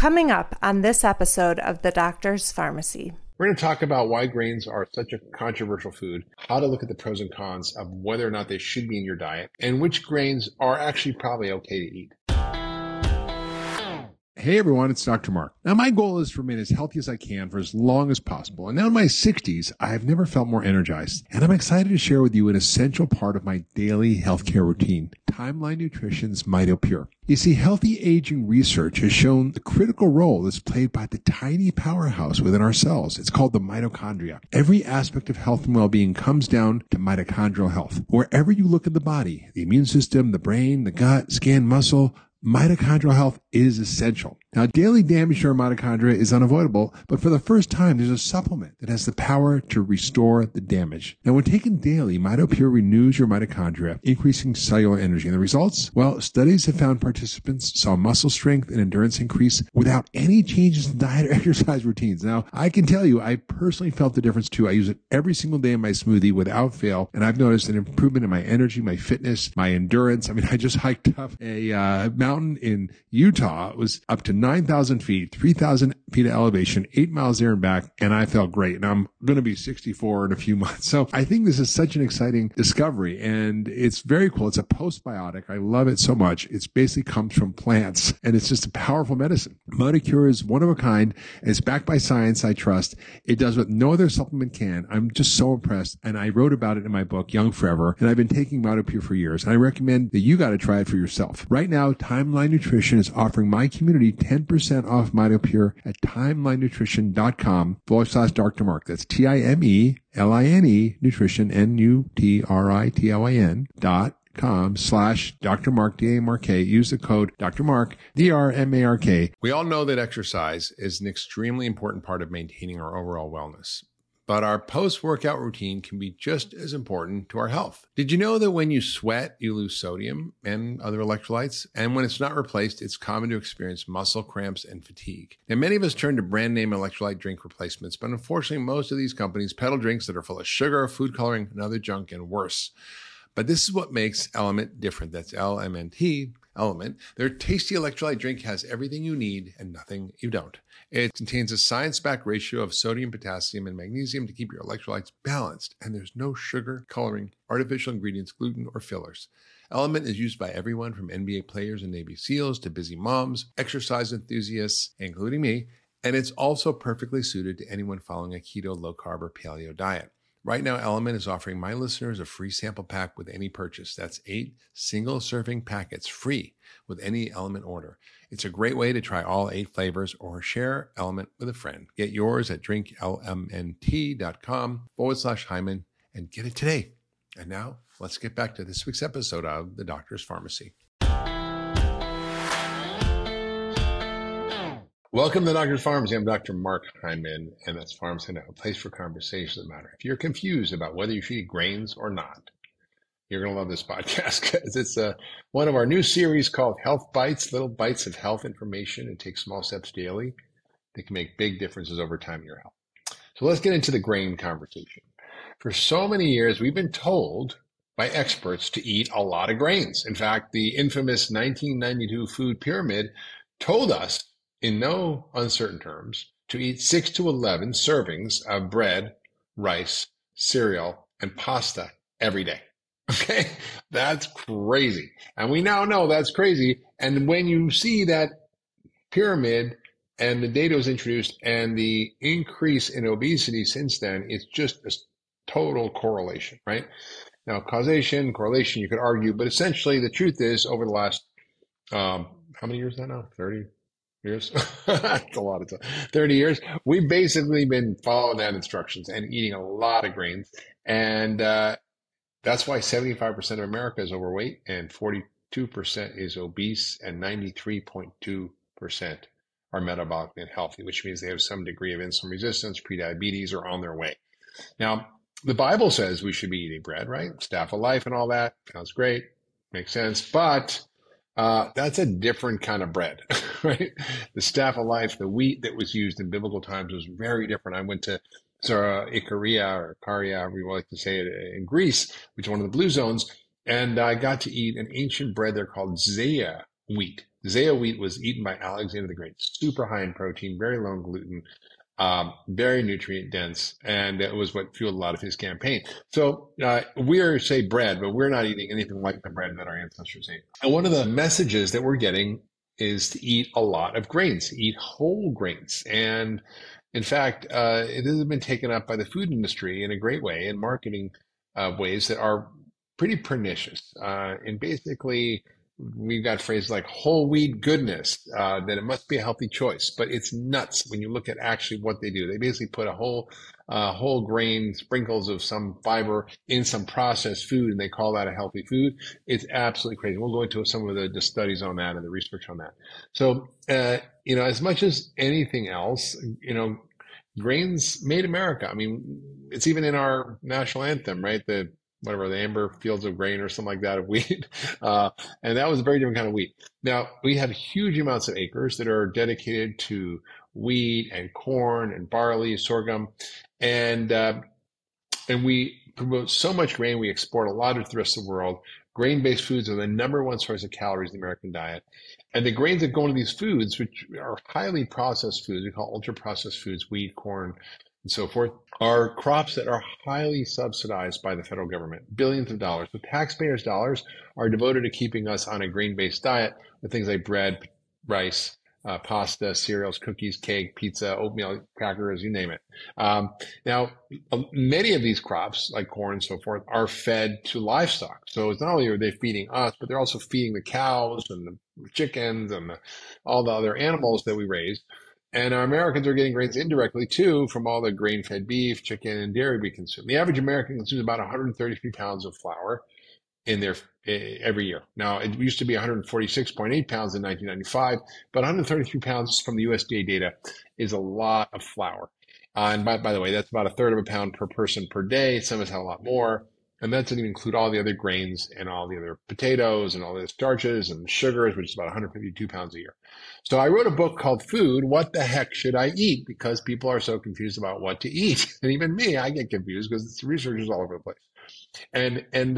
Coming up on this episode of The Doctor's Pharmacy. We're going to talk about why grains are such a controversial food, how to look at the pros and cons of whether or not they should be in your diet, and which grains are actually probably okay to eat. Hey everyone, it's Dr. Mark. Now my goal is to remain as healthy as I can for as long as possible. And now in my 60s, I've never felt more energized. And I'm excited to share with you an essential part of my daily healthcare routine, Timeline Nutrition's MitoPure. You see, healthy aging research has shown the critical role that's played by the tiny powerhouse within our cells. It's called the mitochondria. Every aspect of health and well-being comes down to mitochondrial health. Wherever you look at the body, the immune system, the brain, the gut, skin, muscle, mitochondrial health is essential. Now, daily damage to our mitochondria is unavoidable, but for the first time, there's a supplement that has the power to restore the damage. Now, when taken daily, MitoPure renews your mitochondria, increasing cellular energy. And the results? Well, studies have found participants saw muscle strength and endurance increase without any changes in diet or exercise routines. Now, I can tell you, I personally felt the difference too. I use it every single day in my smoothie without fail, and I've noticed an improvement in my energy, my fitness, my endurance. I mean, I just hiked up a mountain in Utah. It was up to 9,000 feet, 3,000 feet of elevation, 8 miles there and back, and I felt great. And I'm going to be 64 in a few months. So I think this is such an exciting discovery, and it's very cool. It's a postbiotic. I love it so much. It basically comes from plants, and it's just a powerful medicine. MitoPure is one of a kind. It's backed by science I trust. It does what no other supplement can. I'm just so impressed, and I wrote about it in my book, Young Forever, and I've been taking MitoPure for years, and I recommend that you got to try it for yourself. Right now, Timeline Nutrition is offering my community 10% off MitoPure at timelinenutrition.com/Dr. Mark. That's TIMELINE nutrition, NUTRITION.com/Dr. Mark, D-A-M-R-K. Use the code Dr. Mark, D-R-M-A-R-K. We all know that exercise is an extremely important part of maintaining our overall wellness. But our post-workout routine can be just as important to our health. Did you know that when you sweat, you lose sodium and other electrolytes? And when it's not replaced, it's common to experience muscle cramps and fatigue. Now, many of us turn to brand name electrolyte drink replacements, but unfortunately, most of these companies peddle drinks that are full of sugar, food coloring, and other junk, and worse. But this is what makes Element different. That's LMNT, Element. Their tasty electrolyte drink has everything you need and nothing you don't. It contains a science-backed ratio of sodium, potassium, and magnesium to keep your electrolytes balanced. And there's no sugar, coloring, artificial ingredients, gluten, or fillers. Element is used by everyone from NBA players and Navy SEALs to busy moms, exercise enthusiasts, including me. And it's also perfectly suited to anyone following a keto, low-carb, or paleo diet. Right now, Element is offering my listeners a free sample pack with any purchase. That's 8 single-serving packets free with any Element order. It's a great way to try all 8 flavors or share Element with a friend. Get yours at drinklmnt.com/Hyman and get it today. And now, let's get back to this week's episode of The Doctor's Pharmacy. Welcome to Doctor's Pharmacy. I'm Dr. Mark Hyman, and that's Pharmacy, a place for conversations that matter. If you're confused about whether you should eat grains or not, you're going to love this podcast because it's one of our new series called Health Bites, little bites of health information and take small steps daily that can make big differences over time in your health. So let's get into the grain conversation. For so many years, we've been told by experts to eat a lot of grains. In fact, the infamous 1992 food pyramid told us in no uncertain terms to eat 6 to 11 servings of bread, rice, cereal, and pasta every day. Okay, that's crazy. And we now know that's crazy. And when you see that pyramid and the data was introduced and the increase in obesity since then, it's just a total correlation, right? Now, causation, correlation, you could argue, but essentially the truth is over the last, how many years now? 30 years? That's a lot of time. 30 years. We've basically been following that instructions and eating a lot of grains. And that's why 75% of America is overweight and 42% is obese and 93.2% are metabolically unhealthy, which means they have some degree of insulin resistance, prediabetes, or on their way. Now, the Bible says we should be eating bread, right? Staff of life and all that. Sounds great. Makes sense. But that's a different kind of bread, right? The staff of life, the wheat that was used in biblical times was very different. I went to Ikaria or Karia, we like to say it, in Greece, which is one of the blue zones, and I got to eat an ancient bread there called zeia, wheat. Zea wheat was eaten by Alexander the Great, super high in protein, very low in gluten, very nutrient dense, and it was what fueled a lot of his campaign. So we're, say, bread, but we're not eating anything like the bread that our ancestors ate. And one of the messages that we're getting is to eat a lot of grains, to eat whole grains. And in fact, it has been taken up by the food industry in a great way, in marketing ways that are pretty pernicious. And basically, we've got phrases like whole wheat goodness, that it must be a healthy choice, but it's nuts when you look at actually what they do. They basically put a whole grain, sprinkles of some fiber in some processed food, and they call that a healthy food. It's absolutely crazy. We'll go into some of the studies on that and the research on that. So, as much as anything else, grains made America. I mean, it's even in our national anthem, right? The amber fields of grain or something like that of wheat. And that was a very different kind of wheat. Now, we have huge amounts of acres that are dedicated to wheat and corn and barley, sorghum. And we promote so much grain. We export a lot to the rest of the world. Grain-based foods are the number one source of calories in the American diet. And the grains that go into these foods, which are highly processed foods, we call ultra-processed foods, wheat, corn, and so forth, are crops that are highly subsidized by the federal government, billions of dollars. The taxpayers' dollars are devoted to keeping us on a grain-based diet with things like bread, rice, pasta, cereals, cookies, cake, pizza, oatmeal, crackers, you name it. Now, many of these crops, like corn and so forth, are fed to livestock. So it's not only are they feeding us, but they're also feeding the cows and the chickens and all the other animals that we raise. And our Americans are getting grains indirectly too from all the grain-fed beef, chicken, and dairy we consume. The average American consumes about 133 pounds of flour in their every year. Now, it used to be 146.8 pounds in 1995, but 133 pounds from the USDA data is a lot of flour. And by the way, that's about a third of a pound per person per day. Some of us have a lot more. And that doesn't even include all the other grains and all the other potatoes and all the starches and sugars, which is about 152 pounds a year. So I wrote a book called Food, What the Heck Should I Eat? Because people are so confused about what to eat. And even me, I get confused because the research is all over the place. And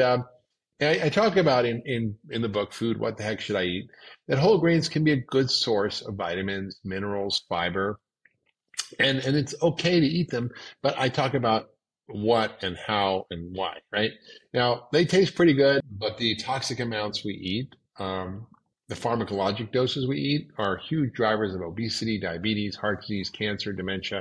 I talk about in the book, Food, What the Heck Should I Eat? That whole grains can be a good source of vitamins, minerals, fiber, and it's okay to eat them. But I talk about what and how and why, right? Now, they taste pretty good, but the toxic amounts we eat, the pharmacologic doses we eat are huge drivers of obesity, diabetes, heart disease, cancer, dementia.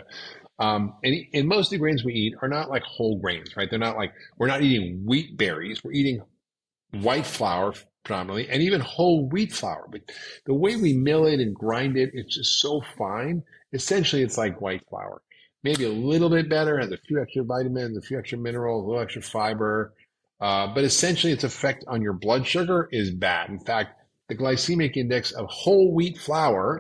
And most of the grains we eat are not like whole grains, right? They're not like, we're not eating wheat berries. We're eating white flour predominantly, and even whole wheat flour. But the way we mill it and grind it, it's just so fine. Essentially, it's like white flour. Maybe a little bit better, has a few extra vitamins, a few extra minerals, a little extra fiber. But essentially, its effect on your blood sugar is bad. In fact, the glycemic index of whole wheat flour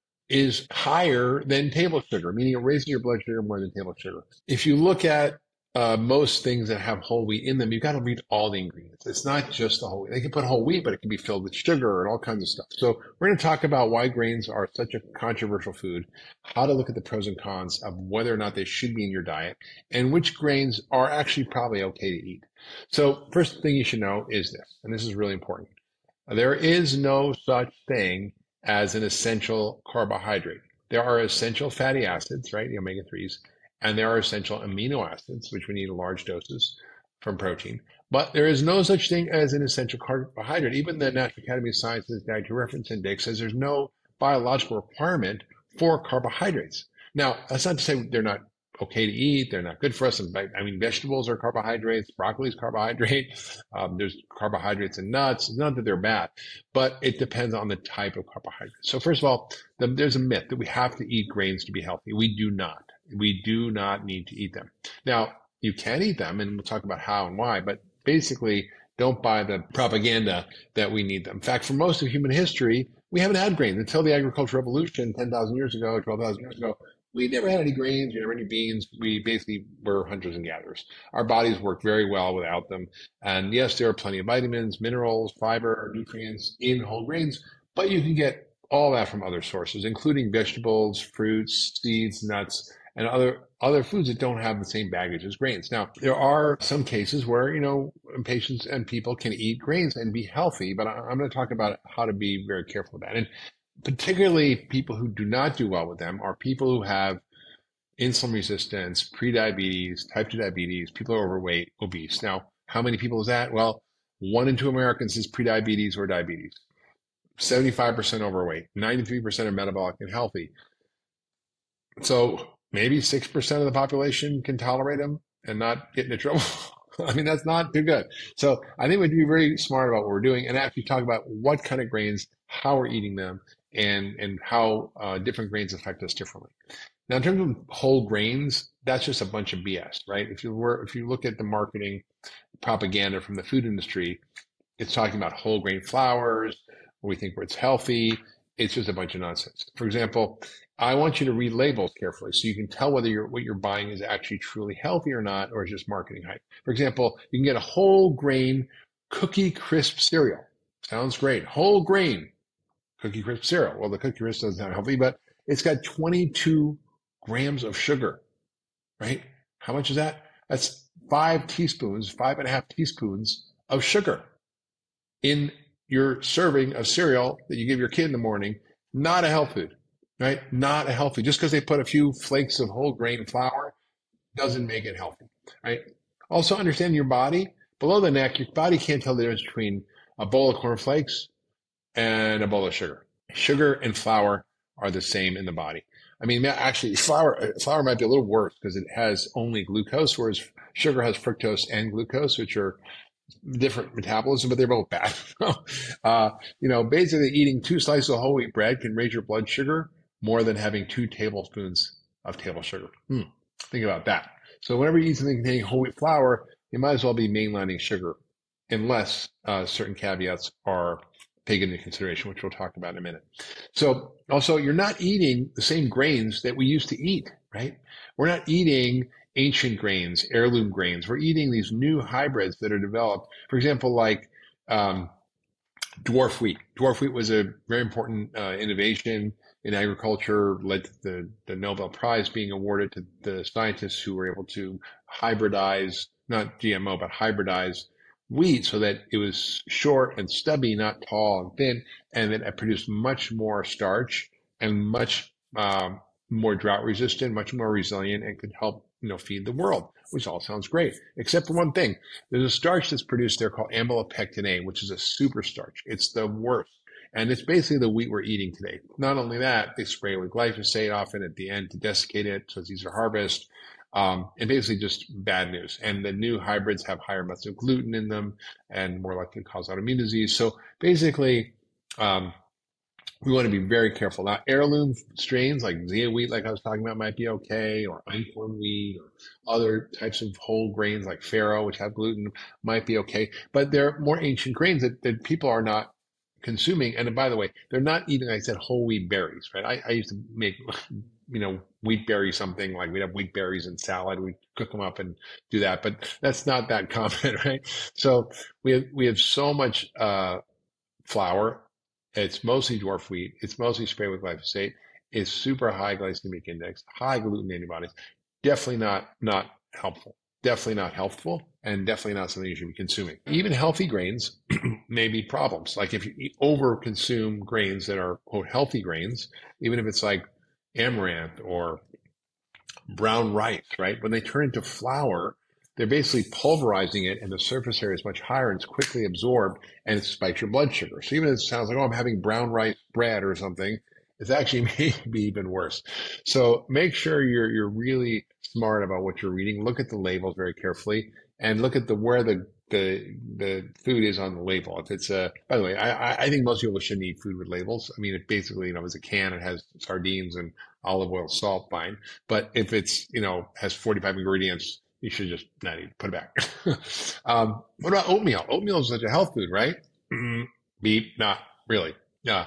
is higher than table sugar, meaning it raises your blood sugar more than table sugar. If you look at most things that have whole wheat in them, you've got to read all the ingredients. It's not just the whole wheat. They can put whole wheat, but it can be filled with sugar and all kinds of stuff. So we're going to talk about why grains are such a controversial food, how to look at the pros and cons of whether or not they should be in your diet, and which grains are actually probably okay to eat. So first thing you should know is this, and this is really important. There is no such thing as an essential carbohydrate. There are essential fatty acids, right, the omega-3s, and there are essential amino acids, which we need in large doses from protein. But there is no such thing as an essential carbohydrate. Even the National Academy of Sciences Dietary Reference Index says there's no biological requirement for carbohydrates. Now, that's not to say they're not okay to eat. They're not good for us. I mean, vegetables are carbohydrates. Broccoli is carbohydrate. There's carbohydrates in nuts. It's not that they're bad, but it depends on the type of carbohydrate. So first of all, there's a myth that we have to eat grains to be healthy. We do not. We do not need to eat them. Now, you can eat them, and we'll talk about how and why, but basically, don't buy the propaganda that we need them. In fact, for most of human history, we haven't had grains. Until the agricultural revolution 10,000 years ago, 12,000 years ago, we never had any grains, we never had any beans. We basically were hunters and gatherers. Our bodies worked very well without them. And yes, there are plenty of vitamins, minerals, fiber, nutrients in whole grains, but you can get all that from other sources, including vegetables, fruits, seeds, nuts, and other foods that don't have the same baggage as grains. Now, there are some cases where, patients and people can eat grains and be healthy, but I'm going to talk about how to be very careful with that. And particularly people who do not do well with them are people who have insulin resistance, prediabetes, type 2 diabetes, people who are overweight, obese. Now, how many people is that? Well, 1 in 2 Americans is prediabetes or diabetes. 75% overweight, 93% are metabolic and healthy. So maybe 6% of the population can tolerate them and not get into trouble. I mean, that's not too good. So I think we have to be very smart about what we're doing and actually talk about what kind of grains, how we're eating them, and how different grains affect us differently. Now, in terms of whole grains, that's just a bunch of BS, right? If you look at the marketing propaganda from the food industry, it's talking about whole grain flours, we think it's healthy. It's just a bunch of nonsense. For example, I want you to read labels carefully so you can tell whether what you're buying is actually truly healthy or not, or is just marketing hype. For example, you can get a whole grain Cookie Crisp cereal. Sounds great. Whole grain Cookie Crisp cereal. Well, the Cookie Crisp doesn't sound healthy, but it's got 22 grams of sugar, right? How much is that? That's 5.5 teaspoons of sugar in your serving of cereal that you give your kid in the morning. Not a health food, right? Not a healthy. Just because they put a few flakes of whole grain flour doesn't make it healthy, right? Also understand your body. Below the neck, your body can't tell the difference between a bowl of cornflakes and a bowl of sugar. Sugar and flour are the same in the body. I mean, actually, flour might be a little worse because it has only glucose, whereas sugar has fructose and glucose, which are different metabolism, but they're both bad. Basically eating 2 slices of whole wheat bread can raise your blood sugar more than having 2 tablespoons of table sugar. Think about that. So whenever you eat something containing whole wheat flour, you might as well be mainlining sugar, unless certain caveats are taken into consideration, which we'll talk about in a minute. So also, you're not eating the same grains that we used to eat, right? We're not eating ancient grains, heirloom grains. We're eating these new hybrids that are developed. For example, like dwarf wheat. Dwarf wheat was a very important innovation in agriculture, led to the Nobel Prize being awarded to the scientists who were able to hybridize, not GMO, but hybridize wheat so that it was short and stubby, not tall and thin, and that it produced much more starch and much more drought resistant, much more resilient, and could help feed the world, which all sounds great, except for one thing. There's a starch that's produced there called amylopectin A, which is a super starch. It's the worst. And it's basically the wheat we're eating today. Not only that, they spray it with glyphosate often at the end to desiccate it, so it's easier to harvest. And basically just bad news. And the new hybrids have higher amounts of gluten in them and more likely to cause autoimmune disease. So basically, we want to be very careful. Now, heirloom strains like Zea wheat, like I was talking about, might be okay, or einkorn wheat, or other types of whole grains like farro, which have gluten, might be okay. But there are more ancient grains that people are not consuming. And by the way, they're not eating, like I said, whole wheat berries, right? I used to make, wheat berry something, like we'd have wheat berries in salad. We'd cook them up and do that, but that's not that common, right? So we have so much flour. It's mostly dwarf wheat. It's mostly sprayed with glyphosate. It's super high glycemic index, high gluten antibodies. Definitely not helpful. Definitely not helpful, and definitely not something you should be consuming. Even healthy grains may be problems. Like if you over consume grains that are, quote, healthy grains, even if it's like amaranth or brown rice, right? When they turn into flour, they're basically pulverizing it, and the surface area is much higher and it's quickly absorbed, and it spikes your blood sugar. So even if it sounds like, oh, I'm having brown rice bread or something, it's actually maybe even worse. So make sure you're really smart about what you're reading. Look at the labels very carefully, and look at where the food is on the label. If it's by the way, I think most people shouldn't eat food with labels. I mean, it basically, it's a can, it has sardines and olive oil, salt, fine. But if it's, has 45 ingredients, you should just not eat, put it back. What about oatmeal? Oatmeal is such a health food, right? Beep, not really. Yeah.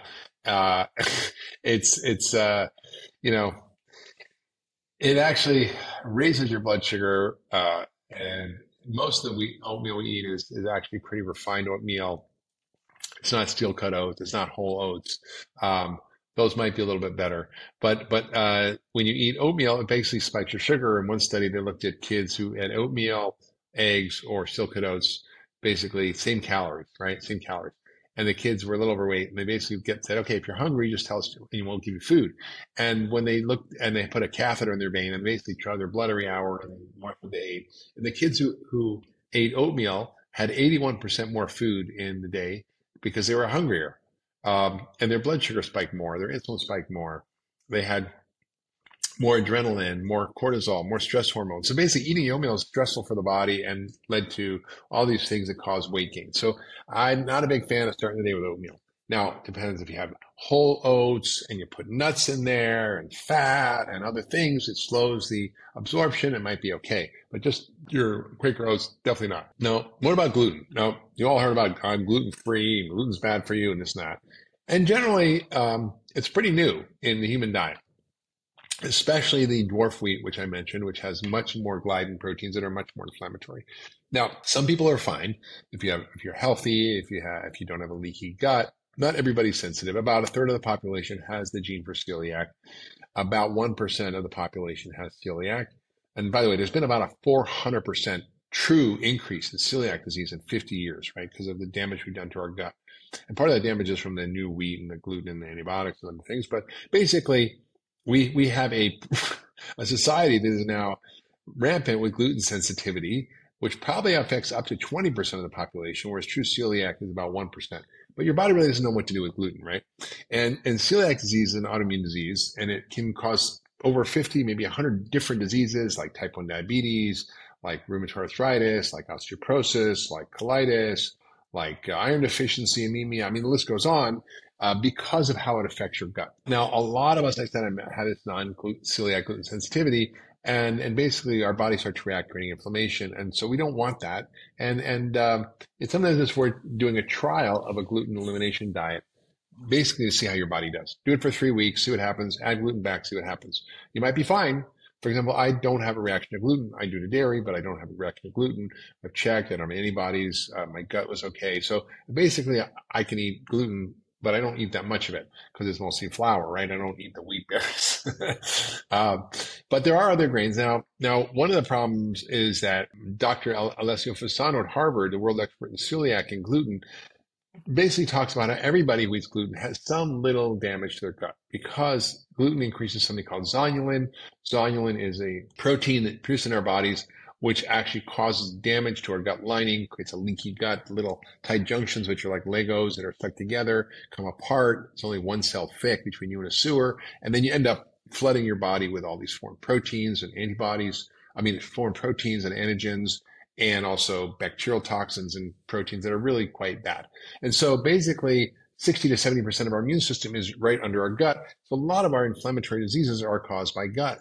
It actually raises your blood sugar, and most of the oatmeal we eat is actually pretty refined oatmeal. It's not steel cut oats. It's not whole oats. those might be a little bit better. But when you eat oatmeal, it basically spikes your sugar. In one study, they looked at kids who had oatmeal, eggs, or silk oats, basically same calories, right? Same calories. And the kids were a little overweight, and they basically said, okay, if you're hungry, just tell us, and we won't give you food. And when they looked and they put a catheter in their vein and basically tried their blood every hour and watched what they ate, and the kids who ate oatmeal had 81% more food in the day because they were hungrier. And their blood sugar spiked more, their insulin spiked more. They had more adrenaline, more cortisol, more stress hormones. So basically, eating oatmeal is stressful for the body and led to all these things that cause weight gain. So I'm not a big fan of starting the day with oatmeal. Now, it depends if you have whole oats and you put nuts in there and fat and other things, it slows the absorption. It might be okay. But just your Quaker oats, definitely not. No. What about gluten? No, you all heard about I'm gluten-free, gluten's bad for you, and this and that. And generally, it's pretty new in the human diet, especially the dwarf wheat, which I mentioned, which has much more gliadin proteins that are much more inflammatory. Now, some people are fine if you're healthy, if you don't have a leaky gut. Not everybody's sensitive. About a third of the population has the gene for celiac. About 1% of the population has celiac. And by the way, there's been about a 400% true increase in celiac disease in 50 years, right? Because of the damage we've done to our gut. And part of that damage is from the new wheat and the gluten and the antibiotics and other things. But basically, we have a society that is now rampant with gluten sensitivity, which probably affects up to 20% of the population, whereas true celiac is about 1%. But your body really doesn't know what to do with gluten, right? And celiac disease is an autoimmune disease, and it can cause over 50, maybe 100 different diseases like type 1 diabetes, like rheumatoid arthritis, like osteoporosis, like colitis, like iron deficiency, anemia. I mean, the list goes on. Because of how it affects your gut. Now, a lot of us, like I said, had this non-celiac gluten sensitivity, and basically our body starts to react, creating inflammation, and so we don't want that. And it's sometimes it's worth doing a trial of a gluten elimination diet, basically to see how your body does. Do it for 3 weeks, see what happens. Add gluten back, see what happens. You might be fine. For example, I don't have a reaction to gluten. I do to dairy, but I don't have a reaction to gluten. I've checked. I don't have antibodies. My gut was okay. So basically, I can eat gluten, but I don't eat that much of it because it's mostly flour, right? I don't eat the wheat berries. But there are other grains. Now, one of the problems is that Dr. Alessio Fasano at Harvard, the world expert in celiac and gluten, basically talks about how everybody who eats gluten has some little damage to their gut because gluten increases something called zonulin. Zonulin is a protein that produced in our bodies which actually causes damage to our gut lining, creates a leaky gut, little tight junctions, which are like Legos that are stuck together, come apart. It's only one cell thick between you and a sewer. And then you end up flooding your body with all these foreign proteins and antibodies. Foreign proteins and antigens, and also bacterial toxins and proteins that are really quite bad. And so basically, 60 to 70% of our immune system is right under our gut. So a lot of our inflammatory diseases are caused by gut.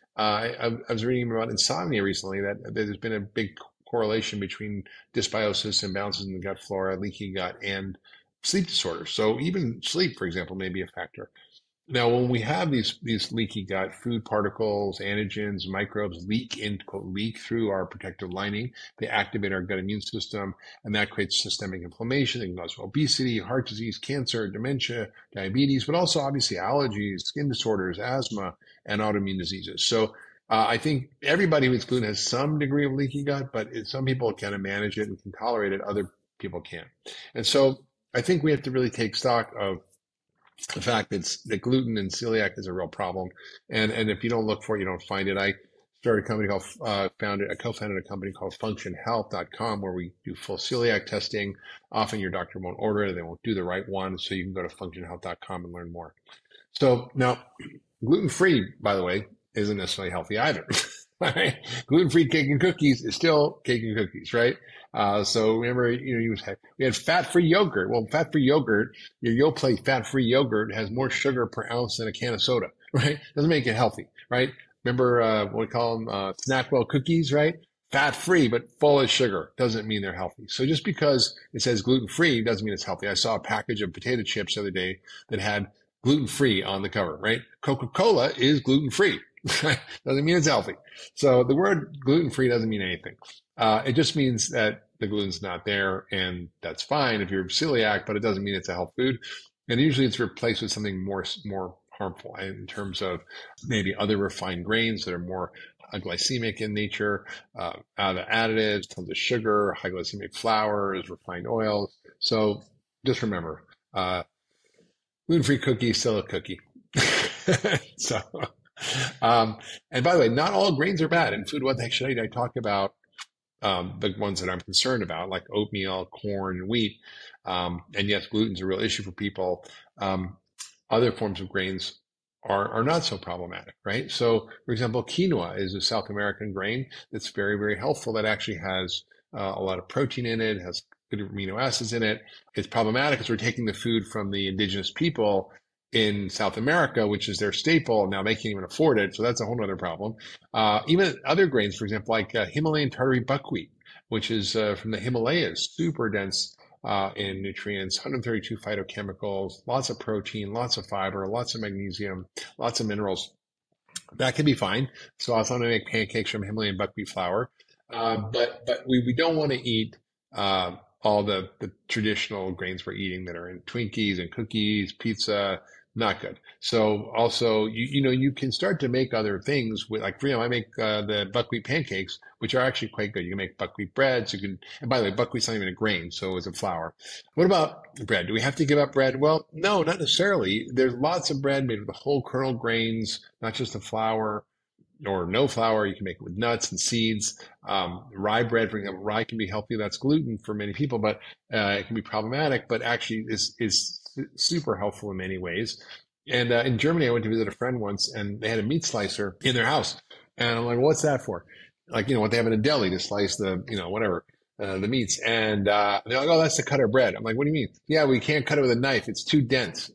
I was reading about insomnia recently, that there's been a big correlation between dysbiosis, imbalances in the gut flora, leaky gut, and sleep disorders. So even sleep, for example, may be a factor. Now, when we have these leaky gut, food particles, antigens, microbes leak through our protective lining. They activate our gut immune system, and that creates systemic inflammation. It can cause obesity, heart disease, cancer, dementia, diabetes, but also obviously allergies, skin disorders, asthma, and autoimmune diseases. So I think everybody with gluten has some degree of leaky gut, but some people can manage it and can tolerate it. Other people can't. And so I think we have to really take stock of the fact that gluten and celiac is a real problem. And if you don't look for it, you don't find it. I started a company co-founded a company called functionhealth.com where we do full celiac testing. Often your doctor won't order it. They won't do the right one. So you can go to functionhealth.com and learn more. So now gluten-free, by the way, isn't necessarily healthy either. Right? Gluten-free cake and cookies is still cake and cookies, right? So remember, we had fat-free yogurt. Well, fat-free yogurt, your Yoplait fat-free yogurt has more sugar per ounce than a can of soda, right? Doesn't make it healthy, right? Remember, what we call them, Snackwell cookies, right? Fat-free, but full of sugar doesn't mean they're healthy. So just because it says gluten-free doesn't mean it's healthy. I saw a package of potato chips the other day that had gluten-free on the cover, right? Coca-Cola is gluten-free. Doesn't mean it's healthy. So the word gluten-free doesn't mean anything. It just means that the gluten's not there, and that's fine if you're celiac, but it doesn't mean it's a health food. And usually it's replaced with something more harmful in terms of maybe other refined grains that are more glycemic in nature, out of additives, tons of sugar, high glycemic flours, refined oils. So just remember, gluten-free cookie is still a cookie. So, and by the way, not all grains are bad. In Food What the Heck Should I Eat, I talk about the ones that I'm concerned about, like oatmeal, corn, wheat. And yes, gluten's a real issue for people. Other forms of grains are not so problematic, right? So, for example, quinoa is a South American grain that's very, very helpful, that actually has a lot of protein in it, has good amino acids in it. It's problematic because we're taking the food from the indigenous people in South America, which is their staple. Now they can't even afford it. So that's a whole other problem. Even other grains, for example, like Himalayan tartary buckwheat, which is from the Himalayas, super dense in nutrients, 132 phytochemicals, lots of protein, lots of fiber, lots of magnesium, lots of minerals. That can be fine. So I was going to make pancakes from Himalayan buckwheat flour. But we don't want to eat all the traditional grains we're eating that are in Twinkies and cookies, pizza. Not good. So also, you can start to make other things with, like, I make the buckwheat pancakes, which are actually quite good. You can make buckwheat breads. And by the way, buckwheat's not even a grain, so it's a flour. What about bread? Do we have to give up bread? Well, no, not necessarily. There's lots of bread made with whole kernel grains, not just the flour or no flour. You can make it with nuts and seeds. Rye bread, for example, rye can be healthy. That's gluten for many people, but it can be problematic, but actually is super helpful in many ways. And in Germany, I went to visit a friend once, and they had a meat slicer in their house. And I'm like, what's that for? Like, what they have in a deli to slice the, whatever, the meats. And they're like, oh, that's to cut our bread. I'm like, what do you mean? Yeah, we can't cut it with a knife. It's too dense.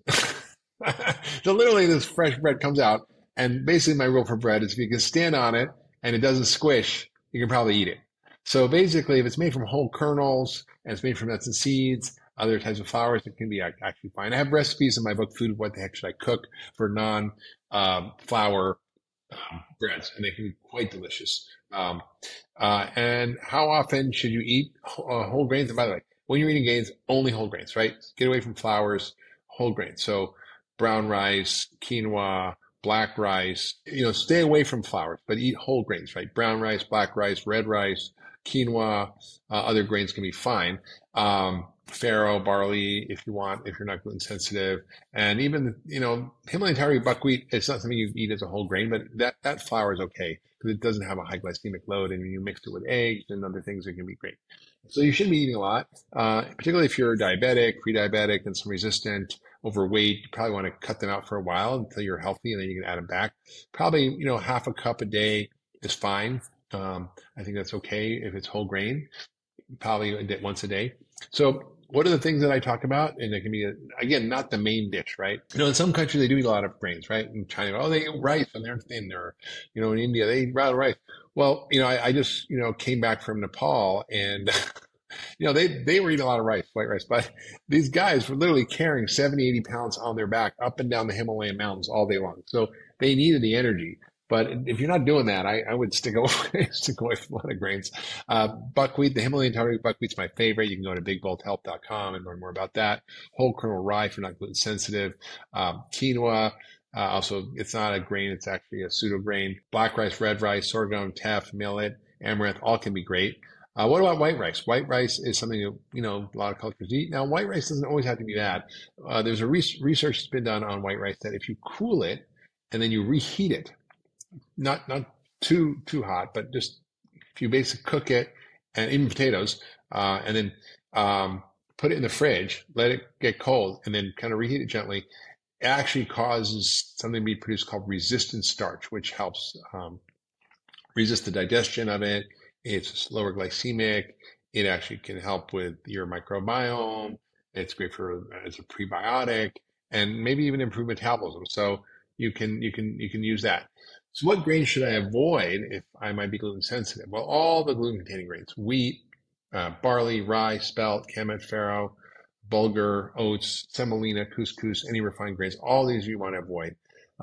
So literally this fresh bread comes out. And basically my rule for bread is if you can stand on it and it doesn't squish, you can probably eat it. So basically, if it's made from whole kernels and it's made from nuts and seeds, other types of flours, it can be actually fine. I have recipes in my book, Food What the Heck Should I Cook, for non-flour breads, and they can be quite delicious. And how often should you eat whole grains? And by the way, when you're eating grains, only whole grains, right? Get away from flours, whole grains. So brown rice, quinoa, black rice, stay away from flours, but eat whole grains, right? Brown rice, black rice, red rice, quinoa, other grains can be fine. Farro, barley, if you want, if you're not gluten sensitive. And even, Himalayan tartary buckwheat, it's not something you eat as a whole grain, but that flour is okay because it doesn't have a high glycemic load, and you mix it with eggs and other things, it can be great. So you shouldn't be eating a lot, particularly if you're diabetic, pre-diabetic, and some resistant, overweight. You probably want to cut them out for a while until you're healthy, and then you can add them back. Probably, half a cup a day is fine. I think that's okay if it's whole grain, probably once a day. So what are the things that I talk about? And it can be, again, not the main dish, right? In some countries, they do eat a lot of grains, right? In China, they eat rice and they're thin. Or, in India, they eat raw rice. Well, I just, came back from Nepal, and, they were eating a lot of rice, white rice, but these guys were literally carrying 70, 80 pounds on their back up and down the Himalayan mountains all day long. So they needed the energy. But if you're not doing that, I would stick away from a lot of grains. Buckwheat, the Himalayan tartary buckwheat's my favorite. You can go to bigbolthealth.com and learn more about that. Whole kernel rye if you're not gluten sensitive. Quinoa, also, it's not a grain, it's actually a pseudo grain. Black rice, red rice, sorghum, teff, millet, amaranth, all can be great. What about white rice? White rice is something that, a lot of cultures eat. Now, white rice doesn't always have to be bad. There's a research that's been done on white rice that if you cool it and then you reheat it, not too hot, but just if you basically cook it, and even potatoes, and then put it in the fridge, let it get cold, and then kind of reheat it gently, it actually causes something to be produced called resistant starch, which helps resist the digestion of it. It's lower glycemic. It actually can help with your microbiome. It's great as a prebiotic, and maybe even improve metabolism. So you can use that. So what grains should I avoid if I might be gluten sensitive? Well, all the gluten-containing grains: wheat, barley, rye, spelt, kamut, farro, bulgur, oats, semolina, couscous, any refined grains. All these you want to avoid.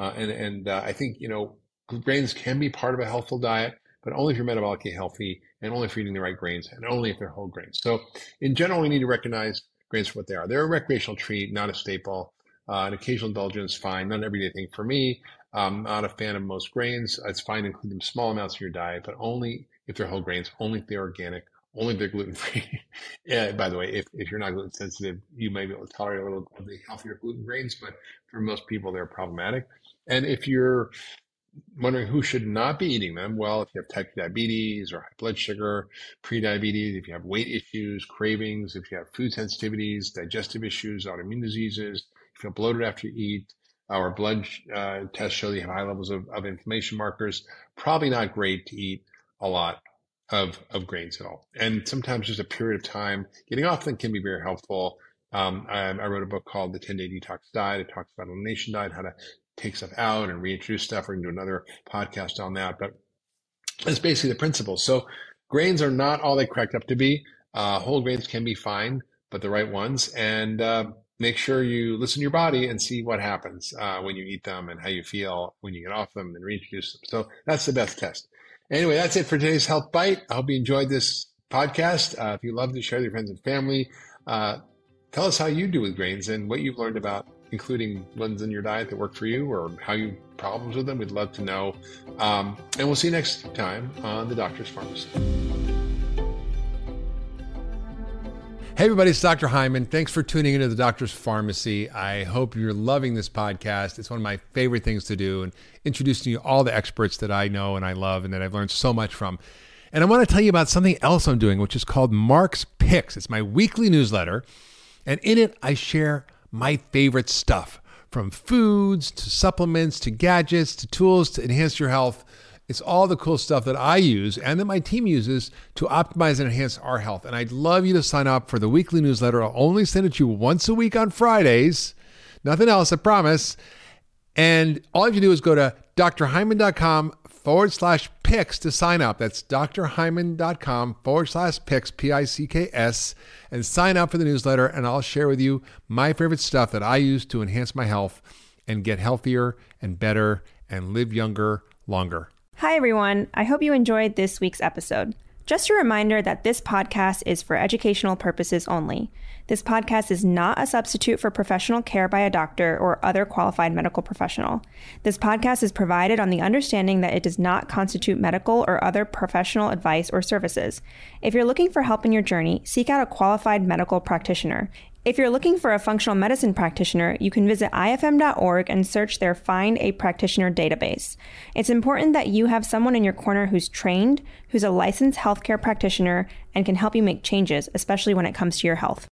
I think, grains can be part of a healthful diet, but only if you're metabolically healthy, and only if you're eating the right grains, and only if they're whole grains. So in general, we need to recognize grains for what they are. They're a recreational treat, not a staple. An occasional indulgence, fine. Not an everyday thing for me. I'm not a fan of most grains. It's fine to include them small amounts in your diet, but only if they're whole grains, only if they're organic, only if they're gluten-free. Yeah, by the way, if you're not gluten sensitive, you may be able to tolerate a little of the healthier gluten grains, but for most people, they're problematic. And if you're wondering who should not be eating them, well, if you have type 2 diabetes or high blood sugar, prediabetes, if you have weight issues, cravings, if you have food sensitivities, digestive issues, autoimmune diseases, if you feel bloated after you eat, our blood tests show that you have high levels of inflammation markers, probably not great to eat a lot of grains at all. And sometimes just a period of time getting off them can be very helpful. I wrote a book called The 10-Day Detox Diet. It talks about elimination diet, how to take stuff out and reintroduce stuff. We're going to do another podcast on that, but that's basically the principle. So grains are not all they cracked up to be. Whole grains can be fine, but the right ones. And make sure you listen to your body and see what happens when you eat them and how you feel when you get off them and reintroduce them. So that's the best test. Anyway, that's it for today's Health Bite. I hope you enjoyed this podcast. If you loved it, share with your friends and family. Tell us how you do with grains and what you've learned about including ones in your diet that work for you or how you problems with them. We'd love to know. And we'll see you next time on The Doctor's Pharmacy. Hey everybody, it's Dr. Hyman. Thanks for tuning into The Doctor's Pharmacy. I hope you're loving this podcast. It's one of my favorite things to do and introducing you to all the experts that I know and I love and that I've learned so much from. And I want to tell you about something else I'm doing, which is called Mark's Picks. It's my weekly newsletter. And in it, I share my favorite stuff, from foods to supplements to gadgets to tools to enhance your health. It's all the cool stuff that I use and that my team uses to optimize and enhance our health. And I'd love you to sign up for the weekly newsletter. I'll only send it to you once a week on Fridays. Nothing else, I promise. And all you have to do is go to drhyman.com/picks to sign up. That's drhyman.com/picks, P-I-C-K-S, and sign up for the newsletter. And I'll share with you my favorite stuff that I use to enhance my health and get healthier and better and live younger, longer. Hi, everyone. I hope you enjoyed this week's episode. Just a reminder that this podcast is for educational purposes only. This podcast is not a substitute for professional care by a doctor or other qualified medical professional. This podcast is provided on the understanding that it does not constitute medical or other professional advice or services. If you're looking for help in your journey, seek out a qualified medical practitioner. If you're looking for a functional medicine practitioner, you can visit ifm.org and search their Find a Practitioner database. It's important that you have someone in your corner who's trained, who's a licensed healthcare practitioner, and can help you make changes, especially when it comes to your health.